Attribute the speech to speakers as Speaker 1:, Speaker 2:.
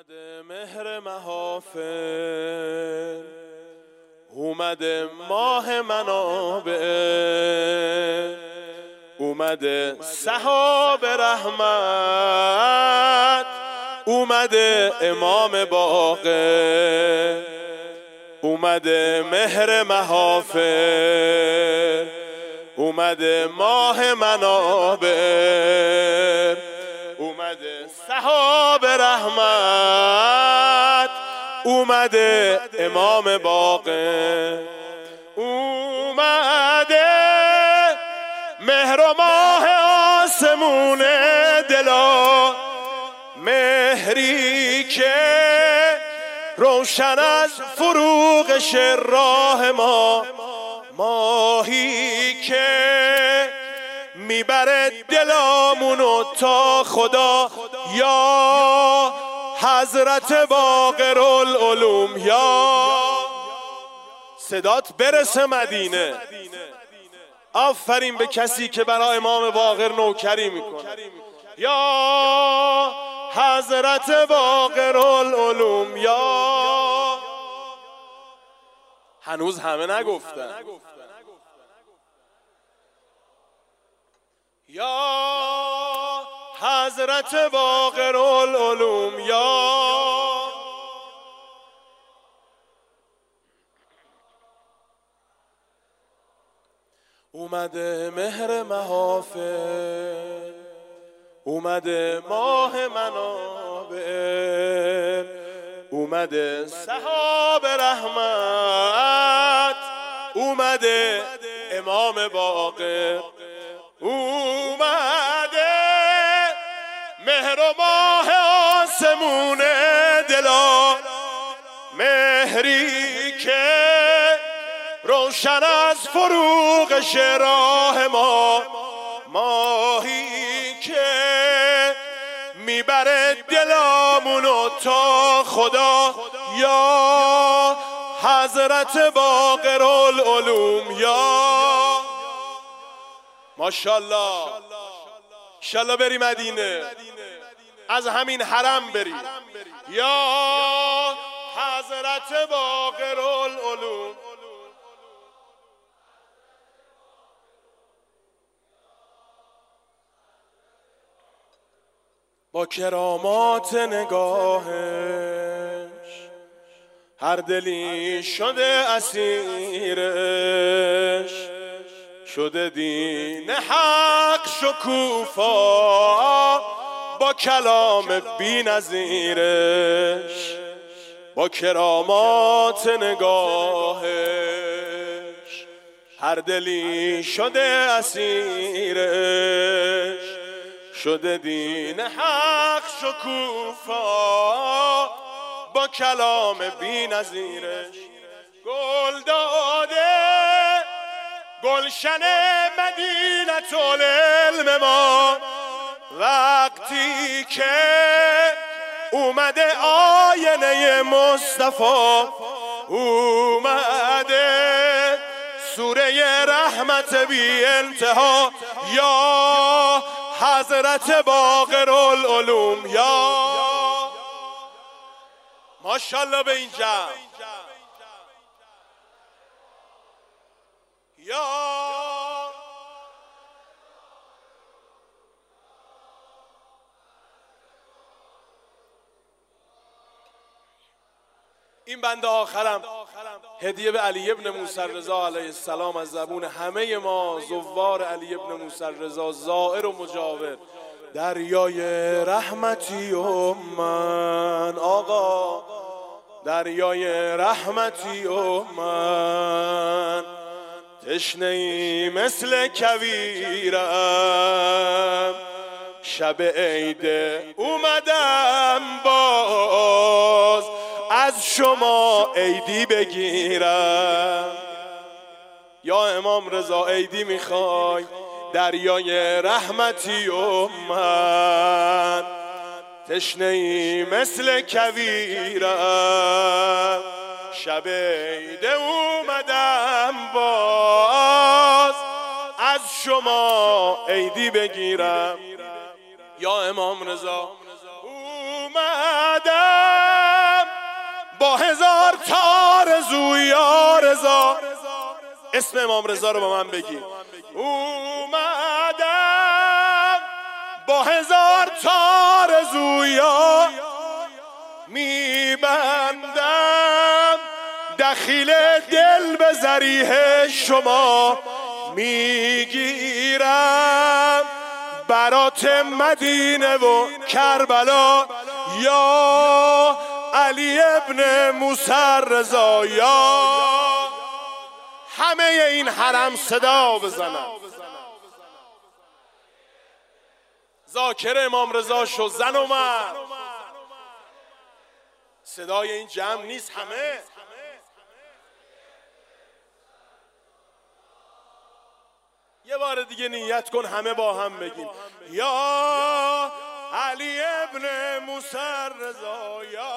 Speaker 1: اومده مهر محافل، اومده ماه منابع، اومده سحاب رحمت، اومده امام باقر، اومده مهر محافل، اومده ماه منابع، اومده سحاب رحمت، اومده امام باقر، اومده مهر و ماه آسمون دلا، مهری که روشن از فروغش راه ما، ماهی که میبره دلامونو تا خدا، یا حضرت باقر العلوم، یا صدات برسه مدینه. آفرین به کسی که برای امام باقر نوکری میکنه. یا حضرت باقر العلوم، یا هنوز همه نگفتن. یا حضرت باقر العلوم، یا اومده مهر محافل، اومده ماه منابع، اومده سحاب رحمت، اومده امام باقر، اومده مهر و ماه آسمون دلا، مهری که روشن از فروغش راه ما، ماهی که میبره دلامونو تا خدا، یا حضرت باقر العلوم، یا ماشاءالله. انشالله بری مدینه، از همین حرم بری. یا حضرت باقر العلوم، با کرامات نگاهش هر دلی شده اسیرش، شده دین حق شکوفا با کلام بی نظیرش، با کرامات نگاهش هر دلی شده اسیرش، شده دین حق شکوفا با کلام بی نظیرش. گل داده گلشن مدینة العلم ما، وقتی که اومده آینه مصطفی، اومده سوره رحمت بی انتها، یا حضرت باقر العلوم، یا ماشاءالله به این جمع. یا این بنده آخرم هدیه به علی ابن موسی رضا علیه السلام از زبون همه ما زوار علی ابن موسی رضا، زائر و مجاور. دریای رحمتی و من آقا، دریای رحمتی و من، تشنه‌ای مثل کویرم، شب عید اومدم باز از شما عیدی بگیرم. یا امام رضا عیدی میخوای؟ دریای رحمتی و من، تشنه‌ای مثل کویرم، شب عید اومدم باز از شما عیدی بگیرم. یا امام رضا اومدم با هزار تا آرزو یا رضا. اسم امام رضا رو با من بگی. اومدم با هزار تا آرزو یا میبندم دخیل دل به ذریح شما میگیرم برات مدینه و کربلا یا علی ابن موسی رضا. یا همه این حرم صدا بزنن. ذاکر امام رضا شو زن و مرد. صدای این جمع نیست همه. یه بار دیگه نیت کن همه با هم بگیم یا علی ابن موسی رضا. یا